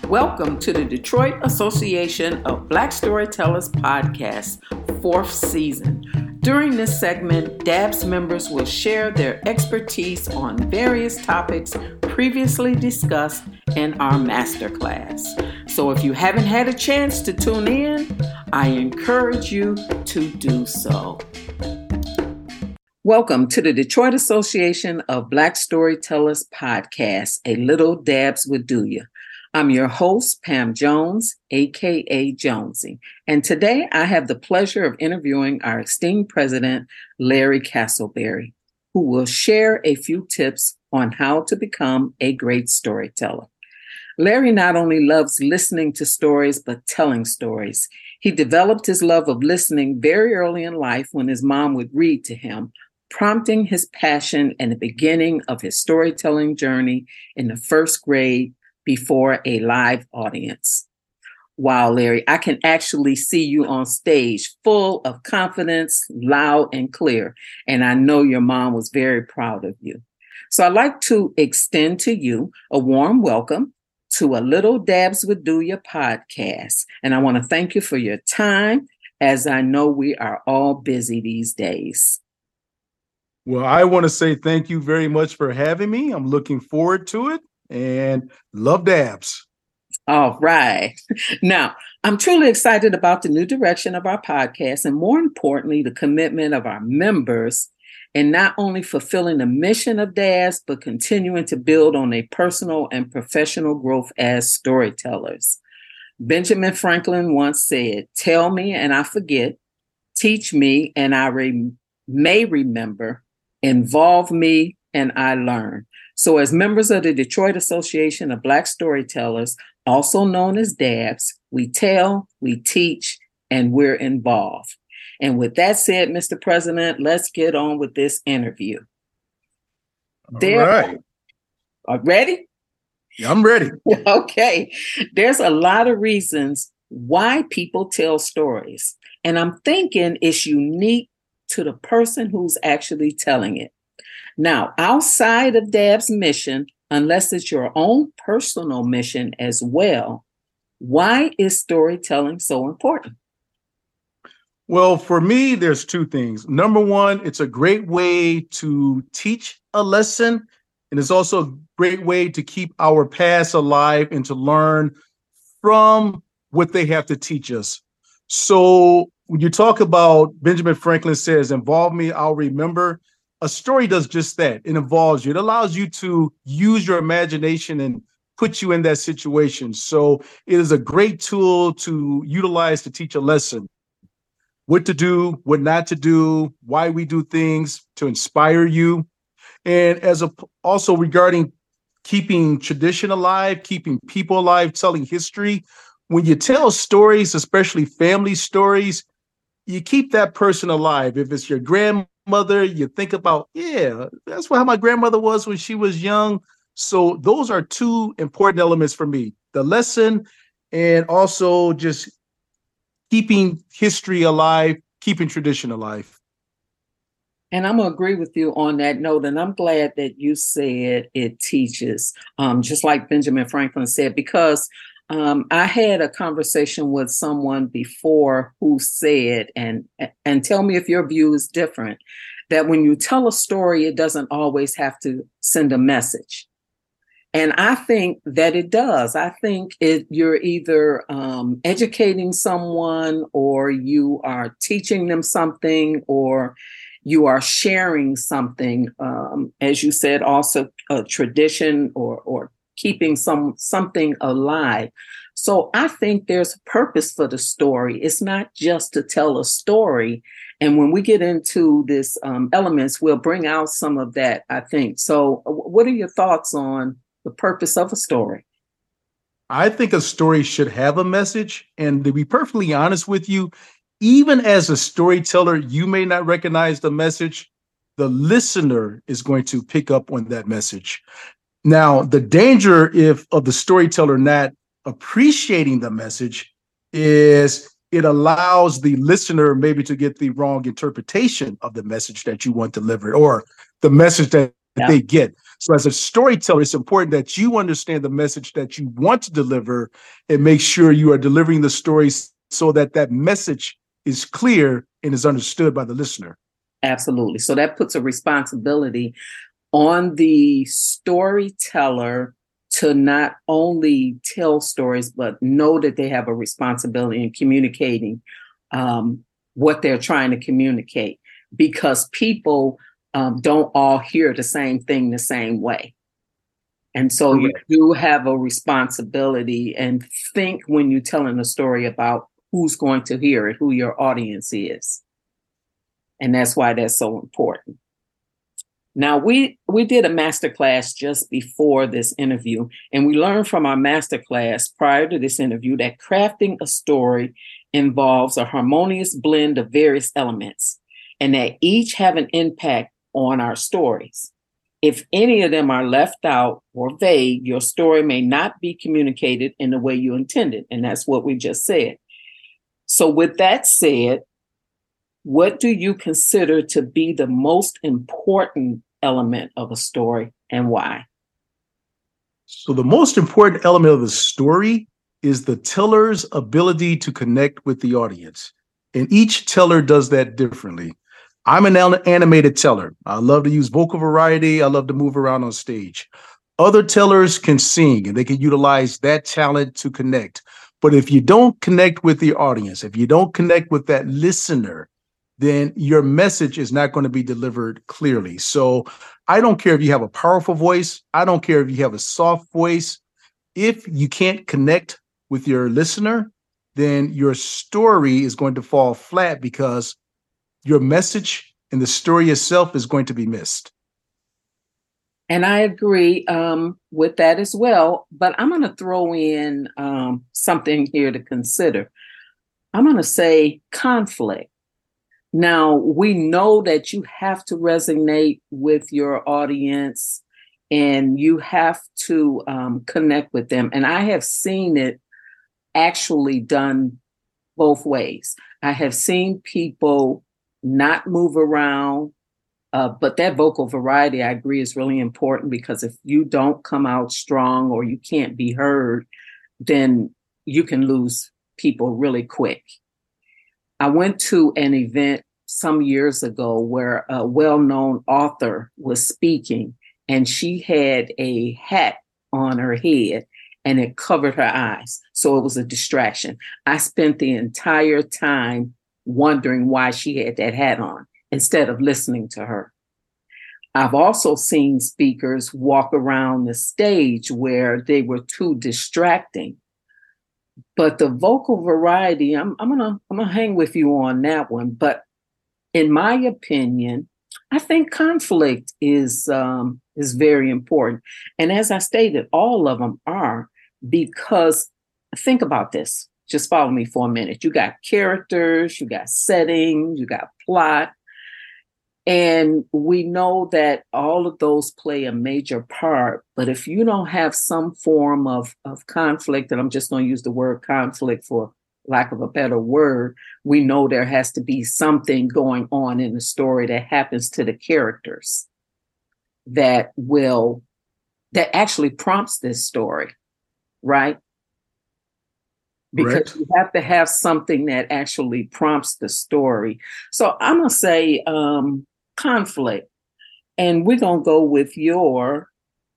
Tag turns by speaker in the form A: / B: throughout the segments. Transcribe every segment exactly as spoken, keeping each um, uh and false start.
A: Welcome to the Detroit Association of Black Storytellers podcast, fourth season. During this segment, D A B S members will share their expertise on various topics previously discussed in our masterclass. So if you haven't had a chance to tune in, I encourage you to do so. Welcome to the Detroit Association of Black Storytellers podcast, A Little D A B S Would Do Ya. I'm your host, Pam Jones, aka Jonesy, and today I have the pleasure of interviewing our esteemed president, Larry Castleberry, who will share a few tips on how to become a great storyteller. Larry not only loves listening to stories, but telling stories. He developed his love of listening very early in life when his mom would read to him, prompting his passion and the beginning of his storytelling journey in the first grade before a live audience. Wow, Larry, I can actually see you on stage full of confidence, loud and clear. And I know your mom was very proud of you. So I'd like to extend to you a warm welcome to A Little D A B S Would Do Ya podcast. And I want to thank you for your time, as I know we are all busy these days.
B: Well, I want to say thank you very much for having me. I'm looking forward to it. And love D A B S.
A: All right. Now, I'm truly excited about the new direction of our podcast and, more importantly, the commitment of our members in not only fulfilling the mission of D A B S, but continuing to build on a personal and professional growth as storytellers. Benjamin Franklin once said, "Tell me and I forget, teach me and I re- may remember, involve me and I learn." So as members of the Detroit Association of Black Storytellers, also known as D A B S, we tell, we teach, and we're involved. And with that said, Mister President, let's get on with this interview.
B: All
A: there,
B: right.
A: Are ready?
B: Yeah, I'm ready.
A: Okay. There's a lot of reasons why people tell stories. And I'm thinking it's unique to the person who's actually telling it. Now, outside of D A B S mission, unless it's your own personal mission as well, why is storytelling so important?
B: Well, for me, there's two things. Number one, it's a great way to teach a lesson, and it's also a great way to keep our past alive and to learn from what they have to teach us. So when you talk about Benjamin Franklin says, "Involve me, I'll remember." A story does just that. It involves you. It allows you to use your imagination and put you in that situation. So it is a great tool to utilize to teach a lesson. What to do, what not to do, why we do things, to inspire you. And as a also regarding keeping tradition alive, keeping people alive, telling history, when you tell stories, especially family stories, you keep that person alive. If it's your grandmother, you think about, yeah, that's how my grandmother was when she was young. So those are two important elements for me, the lesson and also just keeping history alive, keeping tradition alive.
A: And I'm going to agree with you on that note. And I'm glad that you said it teaches, um, just like Benjamin Franklin said, because Um, I had a conversation with someone before who said, and and tell me if your view is different, that when you tell a story, it doesn't always have to send a message. And I think that it does. I think it, you're either um, educating someone, or you are teaching them something, or you are sharing something, um, as you said, also a tradition or or keeping some something alive. So I think there's a purpose for the story. It's not just to tell a story. And when we get into this um, elements, we'll bring out some of that, I think. So what are your thoughts on the purpose of a story?
B: I think a story should have a message. And to be perfectly honest with you, even as a storyteller, you may not recognize the message. The listener is going to pick up on that message. Now, the danger if of the storyteller not appreciating the message is it allows the listener maybe to get the wrong interpretation of the message that you want delivered or the message that yeah. they get. So as a storyteller, it's important that you understand the message that you want to deliver and make sure you are delivering the story so that that message is clear and is understood by the listener.
A: Absolutely. So that puts a responsibility on the storyteller to not only tell stories, but know that they have a responsibility in communicating um, what they're trying to communicate, because people um, don't all hear the same thing the same way. And so Correct. You do have a responsibility, and think when you're telling a story about who's going to hear it, who your audience is. And that's why that's so important. Now, we, we did a masterclass just before this interview, and we learned from our masterclass prior to this interview that crafting a story involves a harmonious blend of various elements, and that each have an impact on our stories. If any of them are left out or vague, your story may not be communicated in the way you intended, and that's what we just said. So with that said, what do you consider to be the most important element of a story, and why?
B: So the most important element of the story is the teller's ability to connect with the audience. And each teller does that differently. I'm an animated teller. I love to use vocal variety. I love to move around on stage. Other tellers can sing, and they can utilize that talent to connect. But if you don't connect with the audience, if you don't connect with that listener, then your message is not going to be delivered clearly. So I don't care if you have a powerful voice. I don't care if you have a soft voice. If you can't connect with your listener, then your story is going to fall flat, because your message and the story itself is going to be missed.
A: And I agree um, with that as well. But I'm going to throw in um, something here to consider. I'm going to say conflict. Now, we know that you have to resonate with your audience, and you have to um, connect with them. And I have seen it actually done both ways. I have seen people not move around, uh, but that vocal variety, I agree, is really important, because if you don't come out strong or you can't be heard, then you can lose people really quick. I went to an event some years ago where a well-known author was speaking, and she had a hat on her head and it covered her eyes. So it was a distraction. I spent the entire time wondering why she had that hat on instead of listening to her. I've also seen speakers walk around the stage where they were too distracting. But the vocal variety, I'm, I'm gonna I'm gonna hang with you on that one. But in my opinion, I think conflict is um, is very important. And as I stated, all of them are, because think about this. Just follow me for a minute. You got characters, you got setting, you got plot. And we know that all of those play a major part. But if you don't have some form of, of conflict, and I'm just going to use the word conflict for lack of a better word, we know there has to be something going on in the story that happens to the characters that will, that actually prompts this story, right? Because
B: Correct.
A: You have to have something that actually prompts the story. So I'm going to say um, conflict. And we're going to go with your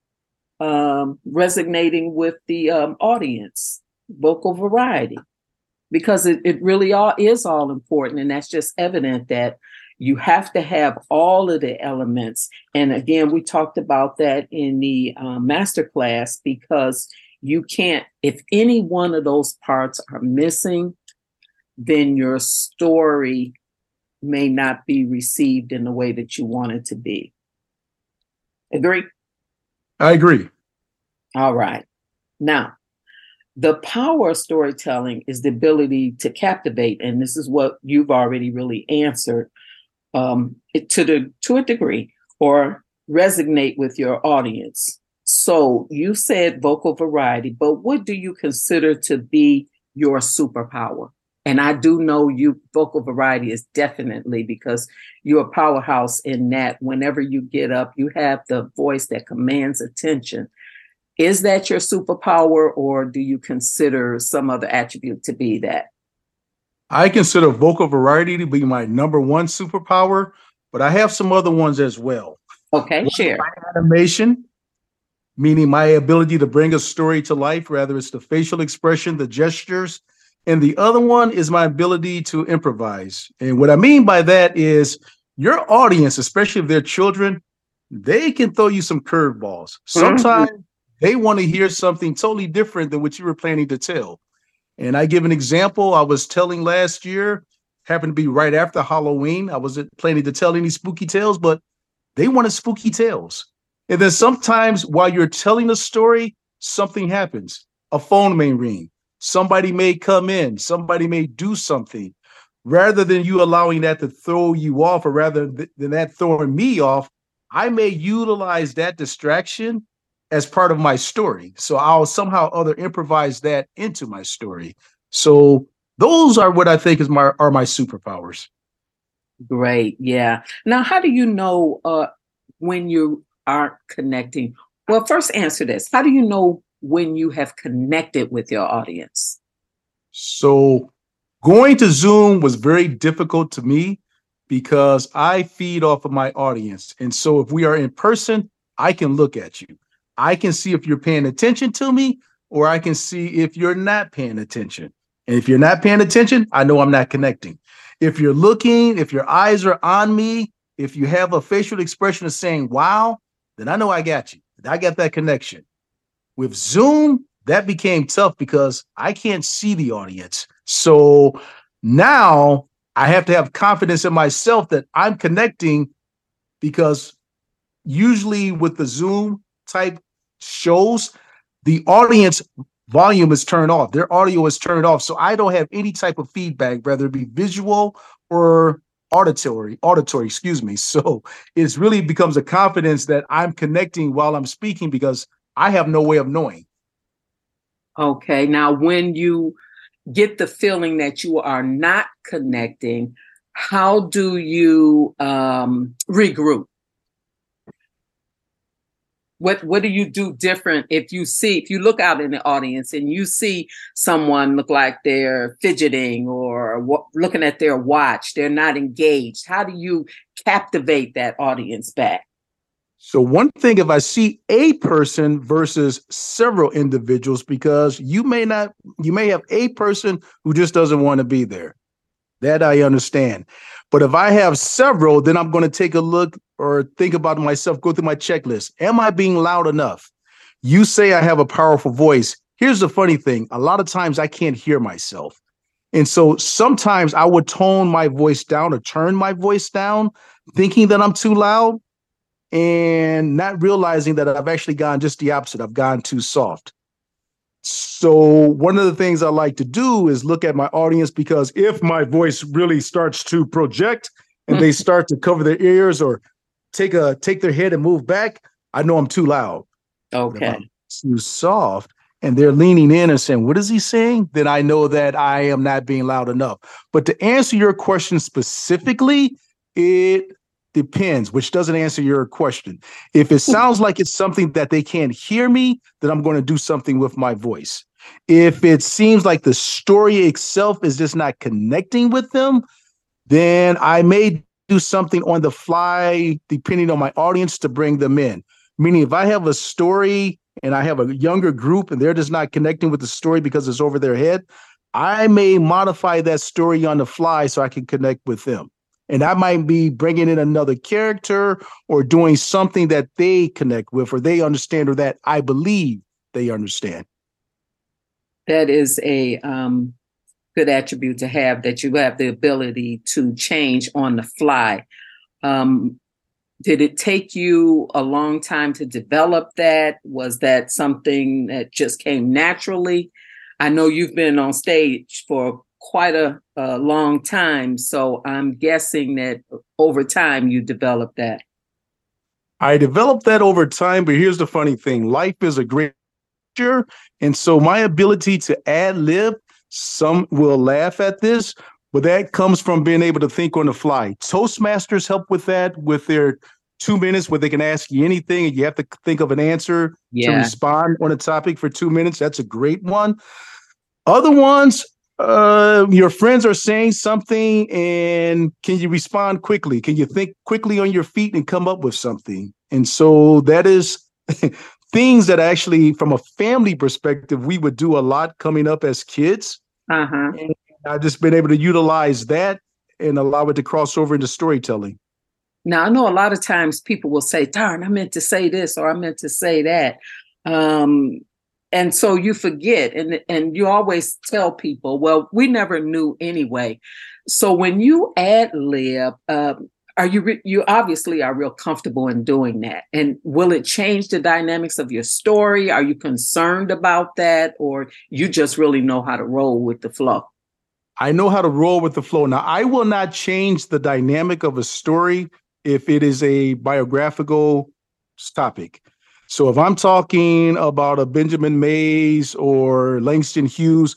A: um, resonating with the um, audience, vocal variety, because it, it really all is all important. And that's just evident that you have to have all of the elements. And again, we talked about that in the uh, masterclass, because you can't, if any one of those parts are missing, then your story may not be received in the way that you want it to be. Agree?
B: I agree.
A: All right. Now, the power of storytelling is the ability to captivate. And this is what you've already really answered um, it, to the to a degree, or resonate with your audience. So you said vocal variety, but what do you consider to be your superpower? And I do know you vocal variety is definitely because you're a powerhouse in that whenever you get up, you have the voice that commands attention. Is that your superpower, or do you consider some other attribute to be that?
B: I consider vocal variety to be my number one superpower, but I have some other ones as well.
A: Okay,
B: One is
A: share.
B: my animation, meaning my ability to bring a story to life, rather it's the facial expression, the gestures. And the other one is my ability to improvise. And what I mean by that is your audience, especially if they're children, they can throw you some curveballs. Sometimes mm-hmm. they want to hear something totally different than what you were planning to tell. And I give an example. I was telling last year, happened to be right after Halloween. I wasn't planning to tell any spooky tales, but they wanted spooky tales. And then sometimes while you're telling a story, something happens. A phone may ring. Somebody may come in. Somebody may do something. Rather than you allowing that to throw you off, or rather than that throwing me off, I may utilize that distraction as part of my story. So I'll somehow or other improvise that into my story. So those are what I think is my are my superpowers.
A: Great. Yeah. Now, how do you know uh, when you aren't connecting? Well, first answer this. How do you know when you have connected with your audience?
B: So going to Zoom was very difficult to me because I feed off of my audience. And so if we are in person, I can look at you. I can see if you're paying attention to me, or I can see if you're not paying attention. And if you're not paying attention, I know I'm not connecting. If you're looking, if your eyes are on me, if you have a facial expression of saying, wow, then I know I got you. I got that connection. With Zoom, that became tough because I can't see the audience. So now I have to have confidence in myself that I'm connecting, because usually with the Zoom type shows, the audience volume is turned off. Their audio is turned off. So I don't have any type of feedback, whether it be visual or auditory, auditory, excuse me. So it really becomes a confidence that I'm connecting while I'm speaking, because I have no way of knowing.
A: Okay. Now, when you get the feeling that you are not connecting, how do you um, regroup? What what do you do different if you see, if you look out in the audience and you see someone look like they're fidgeting or w- looking at their watch, they're not engaged? How do you captivate that audience back?
B: So one thing, if I see a person versus several individuals, because you may not, you may have a person who just doesn't want to be there. That I understand. But if I have several, then I'm going to take a look or think about myself, go through my checklist. Am I being loud enough? You say I have a powerful voice. Here's the funny thing. A lot of times I can't hear myself. And so sometimes I would tone my voice down or turn my voice down, thinking that I'm too loud and not realizing that I've actually gone just the opposite. I've gone too soft. So one of the things I like to do is look at my audience, because if my voice really starts to project and they start to cover their ears or take a take their head and move back, I know I'm too loud.
A: Okay.
B: If I'm too soft and they're leaning in and saying, what is he saying? Then I know that I am not being loud enough. But to answer your question specifically, it depends, which doesn't answer your question. If it sounds like it's something that they can't hear me, then I'm going to do something with my voice. If it seems like the story itself is just not connecting with them, then I may do something on the fly, depending on my audience, to bring them in. Meaning, if I have a story and I have a younger group and they're just not connecting with the story because it's over their head, I may modify that story on the fly so I can connect with them. And I might be bringing in another character or doing something that they connect with, or they understand, or that I believe they understand.
A: That is a um, good attribute to have, that you have the ability to change on the fly. Um, did it take you a long time to develop that? Was that something that just came naturally? I know you've been on stage for quite a, a long time, so I'm guessing that over time you developed that.
B: I developed that over time, but here's the funny thing. Life is a great teacher, and so my ability to ad lib Some will laugh at this, but that comes from being able to think on the fly. Toastmasters help with that, with their two minutes where they can ask you anything and you have to think of an answer yeah. to respond on a topic for two minutes. That's a great one. Other ones, uh, your friends are saying something and can you respond quickly? Can you think quickly on your feet and come up with something? And so that is things that actually, from a family perspective, we would do a lot coming up as kids.
A: Uh-huh.
B: And I've just been able to utilize that and allow it to cross over into storytelling.
A: Now, I know a lot of times people will say, darn, I meant to say this or I meant to say that. Um, and so you forget and, and you always tell people, well, we never knew anyway. So when you ad lib, uh, are you re- you obviously are real comfortable in doing that. And will it change the dynamics of your story? Are you concerned about that? Or you just really know how to roll with the flow?
B: I know how to roll with the flow. Now, I will not change the dynamic of a story if it is a biographical topic. So if I'm talking about a Benjamin Mays or Langston Hughes,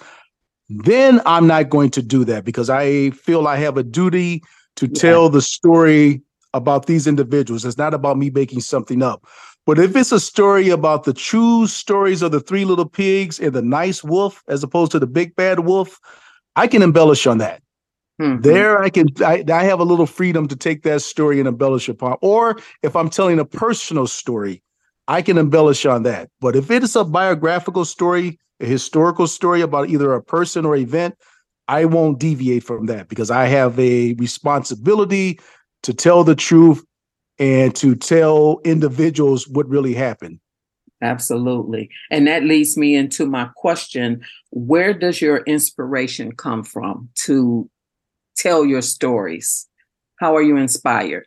B: then I'm not going to do that because I feel I have a duty to yeah. tell the story about these individuals. It's not about me making something up. But if it's a story about the true stories of the Three Little Pigs and the nice wolf, as opposed to the big bad wolf, I can embellish on that. Mm-hmm. There, I can. I, I have a little freedom to take that story and embellish upon. Or if I'm telling a personal story, I can embellish on that. But if it is a biographical story, a historical story about either a person or event, I won't deviate from that because I have a responsibility to tell the truth and to tell individuals what really happened.
A: Absolutely. And that leads me into my question. Where does your inspiration come from to tell your stories? How are you inspired?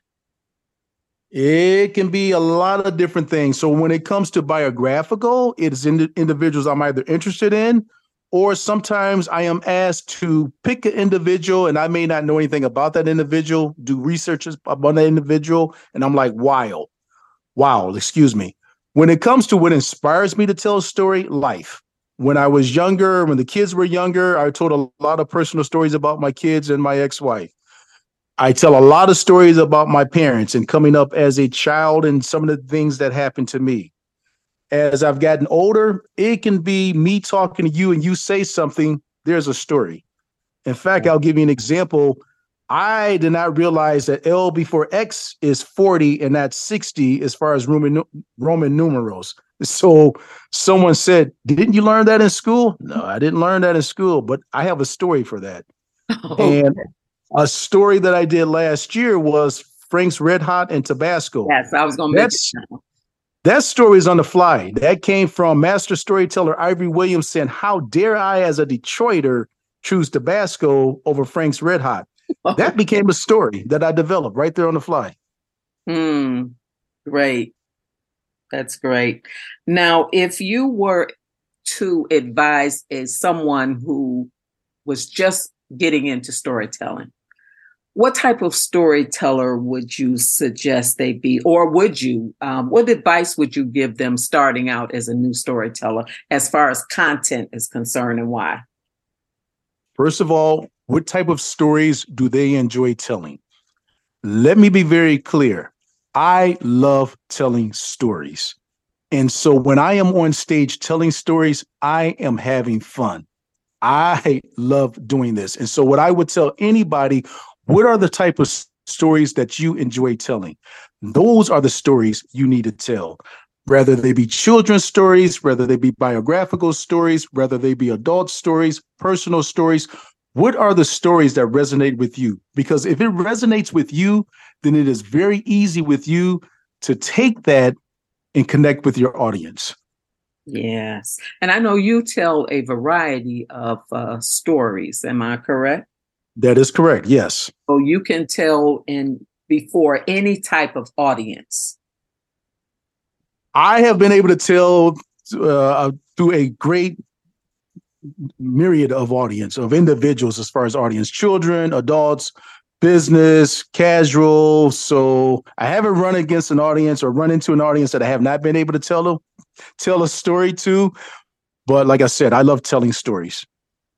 B: It can be a lot of different things. So when it comes to biographical, it is in individuals I'm either interested in, or sometimes I am asked to pick an individual and I may not know anything about that individual, do research about that individual. And I'm like, wow, wow, excuse me. When it comes to what inspires me to tell a story, life. When I was younger, when the kids were younger, I told a lot of personal stories about my kids and my ex-wife. I tell a lot of stories about my parents and coming up as a child and some of the things that happened to me. As I've gotten older, it can be me talking to you and you say something, there's a story. In fact, I'll give you an example. I did not realize that L before X is forty and that's sixty as far as Roman, Roman numerals. So someone said, didn't you learn that in school? No, I didn't learn that in school, but I have a story for that. Oh. And a story that I did last year was Frank's Red Hot and Tabasco.
A: Yes, I was going to mention that.
B: That story is on the fly. That came from master storyteller Ivory Williams saying, how dare I as a Detroiter choose Tabasco over Frank's Red Hot? That became a story that I developed right there on the fly.
A: Hmm. Great. That's great. Now, if you were to advise as someone who was just getting into storytelling, what type of storyteller would you suggest they be? Or would you, um, what advice would you give them starting out as a new storyteller as far as content is concerned and why?
B: First of all, what type of stories do they enjoy telling? Let me be very clear. I love telling stories. And so when I am on stage telling stories, I am having fun. I love doing this. And so what I would tell anybody, what are the type of stories that you enjoy telling? Those are the stories you need to tell. Whether they be children's stories, whether they be biographical stories, whether they be adult stories, personal stories. What are the stories that resonate with you? Because if it resonates with you, then it is very easy with you to take that and connect with your audience.
A: Yes. And I know you tell a variety of uh, stories. Am I correct?
B: That is correct. Yes.
A: So you can tell in before any type of audience.
B: I have been able to tell uh, through a great myriad of audience, of individuals as far as audience, children, adults, business, casual. So I haven't run against an audience or run into an audience that I have not been able to tell them, tell a story to. But like I said, I love telling stories.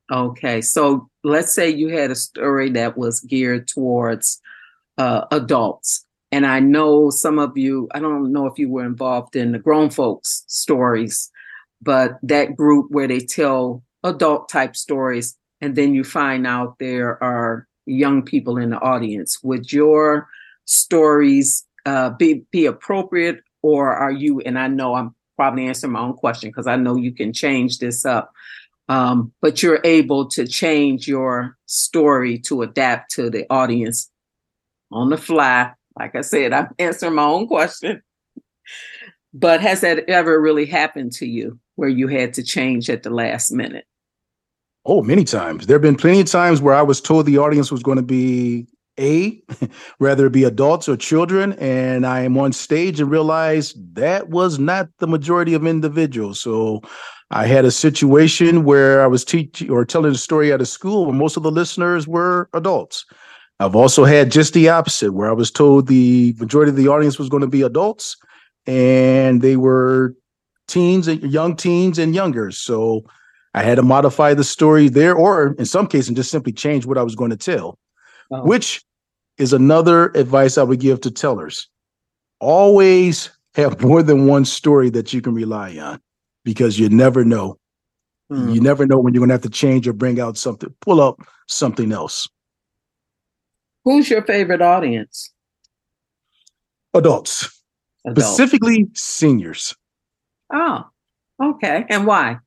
A: Okay, so let's say you had a story that was geared towards uh, adults. And I know some of you, I don't know if you were involved in the grown folks stories, but that group where they tell adult type stories, and then you find out there are young people in the audience. Would your stories uh, be, be appropriate, or are you, and I know I'm probably answering my own question because I know you can change this up, um, but you're able to change your story to adapt to the audience on the fly. Like I said, I'm answering my own question. But has that ever really happened to you where you had to change at the last minute?
B: Oh, many times. There have been plenty of times where I was told the audience was going to be A, whether it be adults or children, and I am on stage and realize that was not the majority of individuals. So I had a situation where I was teaching or telling a story at a school where most of the listeners were adults. I've also had just the opposite, where I was told the majority of the audience was going to be adults, and they were teens and young teens and younger. So I had to modify the story there, or in some cases, just simply change what I was going to tell,
A: Oh.
B: which is another advice I would give to tellers. Always have more than one story that you can rely on, because you never know. Mm. You never know when you're going to have to change or bring out something, pull up something else.
A: Who's your favorite audience?
B: Adults, Adults. Specifically seniors.
A: Oh, okay. And why?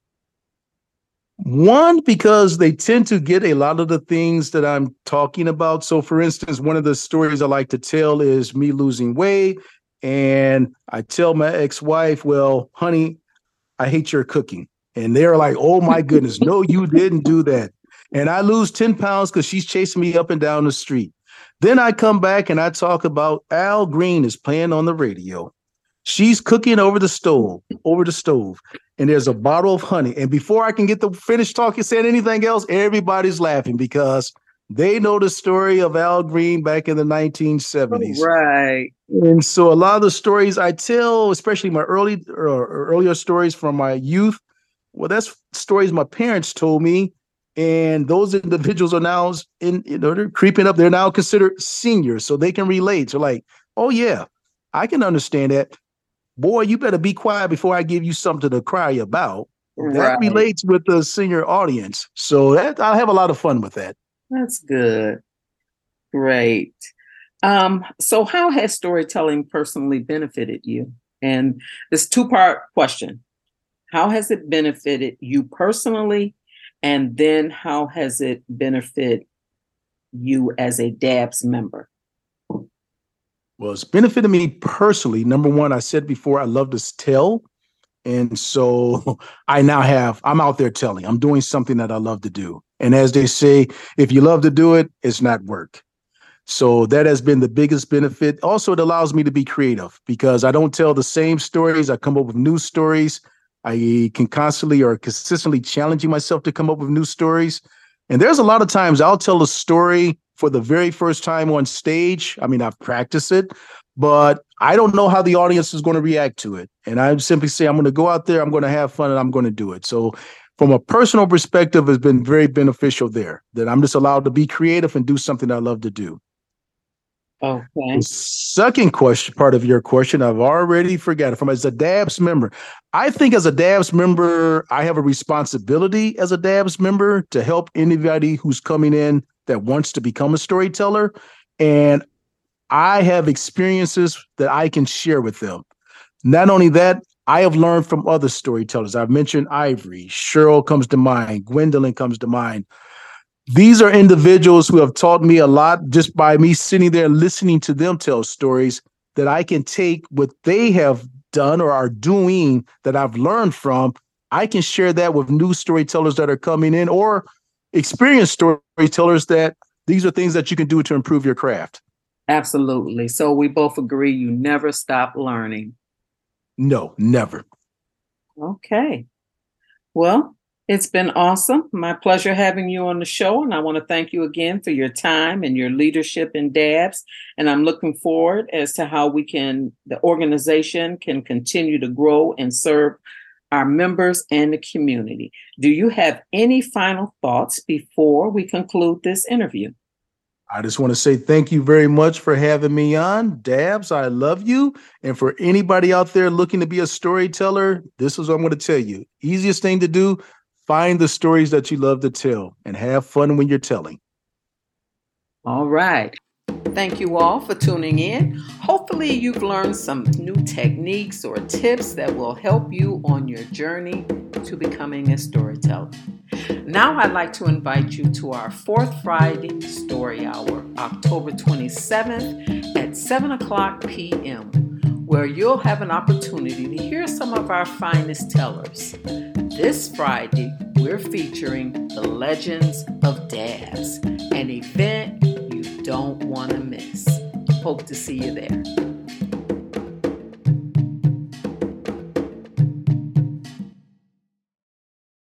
B: One, because they tend to get a lot of the things that I'm talking about. So, for instance, one of the stories I like to tell is me losing weight. And I tell my ex-wife, well, honey, I hate your cooking. And they're like, oh, my goodness, no, you didn't do that. And I lose ten pounds because she's chasing me up and down the street. Then I come back and I talk about Al Green is playing on the radio. She's cooking over the stove, over the stove, and there's a bottle of honey. And before I can get to finish talking, saying anything else, everybody's laughing because they know the story of Al Green back in the nineteen seventies.
A: Oh, right.
B: And so a lot of the stories I tell, especially my early or earlier stories from my youth, well, that's stories my parents told me. And those individuals are now in, you know, they're creeping up. They're now considered seniors, so they can relate. So like, oh yeah, I can understand that. Boy, you better be quiet before I give you something to cry about. Right. That relates with the senior audience. So that, I have a lot of fun with that.
A: That's good. Great. Um, so how has storytelling personally benefited you? And this two-part question. How has it benefited you personally? And then how has it benefited you as a D A B S member?
B: Well, it's benefited me personally. Number one, I said before, I love to tell. And so I now have, I'm out there telling. I'm doing something that I love to do. And as they say, if you love to do it, it's not work. So that has been the biggest benefit. Also, it allows me to be creative because I don't tell the same stories. I come up with new stories. I can constantly or consistently challenging myself to come up with new stories. And there's a lot of times I'll tell a story for the very first time on stage. I mean, I've practiced it, but I don't know how the audience is going to react to it. And I simply say, I'm going to go out there, I'm going to have fun, and I'm going to do it. So from a personal perspective, it's been very beneficial there that I'm just allowed to be creative and do something I love to do.
A: Okay.
B: The second question, part of your question, I've already forgotten. From as a D A B S member, I think as a D A B S member, I have a responsibility as a D A B S member to help anybody who's coming in that wants to become a storyteller. And I have experiences that I can share with them. Not only that, I have learned from other storytellers. I've mentioned Ivory, Cheryl comes to mind, Gwendolyn comes to mind. These are individuals who have taught me a lot just by me sitting there listening to them tell stories that I can take what they have done or are doing that I've learned from. I can share that with new storytellers that are coming in or experienced storytellers that these are things that you can do to improve your craft.
A: Absolutely. So we both agree you never stop learning.
B: No, never.
A: Okay. Well, it's been awesome. My pleasure having you on the show. And I want to thank you again for your time and your leadership in D A B S. And I'm looking forward as to how we can, the organization can continue to grow and serve our members, and the community. Do you have any final thoughts before we conclude this interview?
B: I just want to say thank you very much for having me on. Dabs, I love you. And for anybody out there looking to be a storyteller, this is what I'm going to tell you. Easiest thing to do, find the stories that you love to tell and have fun when you're telling.
A: All right. Thank you all for tuning in. Hopefully you've learned some new techniques or tips that will help you on your journey to becoming a storyteller. Now I'd like to invite you to our fourth Friday Story Hour, October twenty-seventh at seven o'clock p.m., where you'll have an opportunity to hear some of our finest tellers. This Friday, we're featuring the Legends of Dabs, an event you don't want to miss. Hope to see you there.